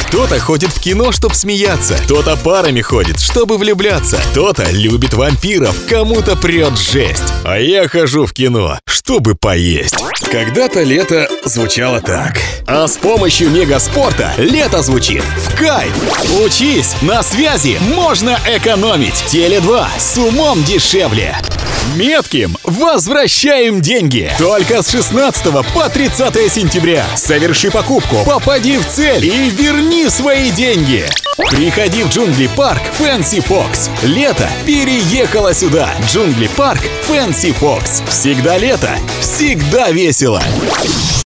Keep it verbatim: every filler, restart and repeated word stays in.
Кто-то ходит в кино, чтобы смеяться, кто-то парами ходит, чтобы влюбляться, кто-то любит вампиров, кому-то прет жесть. А я хожу в кино, чтобы поесть. Когда-то лето звучало так. А с помощью Мегаспорта лето звучит в кайф. Учись, на связи можно экономить. Теле два с умом дешевле. Метким возвращаем деньги. Только с шестнадцатого по тридцатое сентября. Соверши покупку, попади в цель и верни свои деньги. Приходи в Джунгли Парк Fancy Fox. Лето переехало сюда. Джунгли Парк Fancy Fox. Всегда лето, всегда весело.